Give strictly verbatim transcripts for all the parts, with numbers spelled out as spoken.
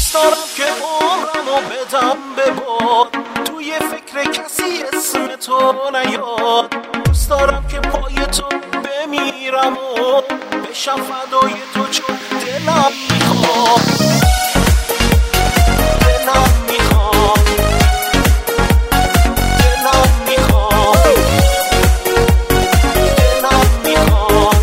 دوست دارم که عمرمو بدم به باد، توی فکر کسی اسم تو نیاد. دوست دارم که پای تو بمیرم و بشم فدای تو، چون دلم میخواد، دلم میخواد، دلم میخواد، دلم میخواد.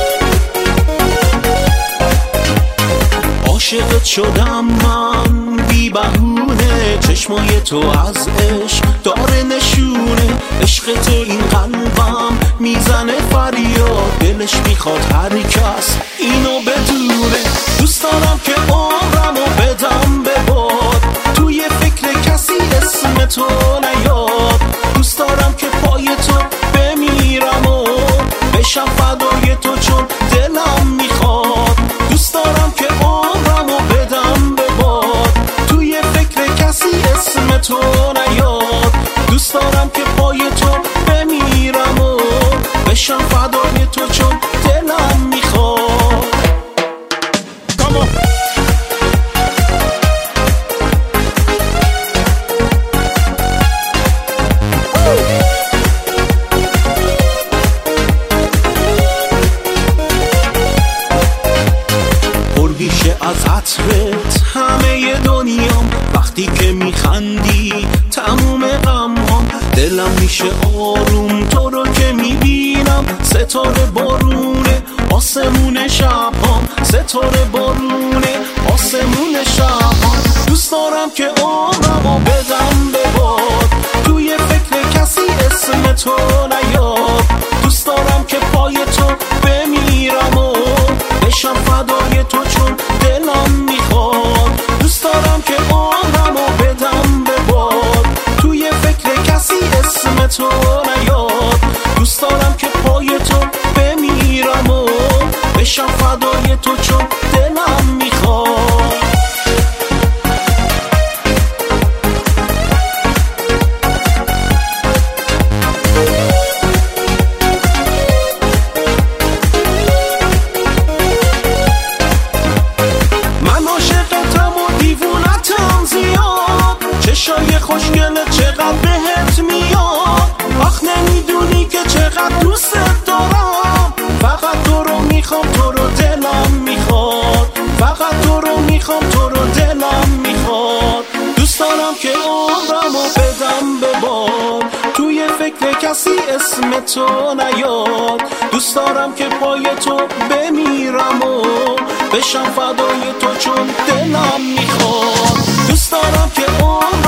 عاشقت شدم من بی بهونه، چشمای تو از عشق داره نشونه. عشق تو این قلبم میزنه فریاد، دلش میخواد هر کس اینو بدونه. دوست دارم که عمرمو بدم به باد، توی فکر کسی اسم تو نیاد. دوست دارم که پای تو بمیرم و بشم فدای تو، چون دلم میخواد. دوست دارم که عمرمو بدم به باد، توی فکر کسی اسم تو نیاد. دوست دارم که پای تو بمیرم و بشم فدای تو، چون دلم میخواد. پرگیشه از عطرت همه دنیام، وقتی که میخندی تموم غمام. دلم میشه آروم تو رو که میبینم، ستاره بارونه آسمون شبام، ستاره بارونه آسمون شبام. دوست دارم که عمرمو بدم به باد، توی فکر کسی اسم تو نیاد. دوست دارم که پای تو بمیرم و بشم فدای تو، چون دلم میخواد. دوست دارم که عمرمو بدم به باد، توی فکر کسی اسم تو نیاد. دوست دارم که پای تو بمیرم و بشم فدای تو، چون دلم میخواد. من عاشقتم و دیوونتم زیاد، چشای خوشگله چقدر بهت میاد. وقت نمیدونی که چقدر دوست دارم، فقط تو رو میخوام، تو رو دلم میخواد. فقط تو رو میخوام، تو رو دلم میخواد. دوست دارم که عمرمو بدم به باد، توی فکر کسی اسم تو نیاد. دوست دارم که پای تو بمیرم و بشم فدای تو، چون دلم میخواد. دوست دارم که عمرمو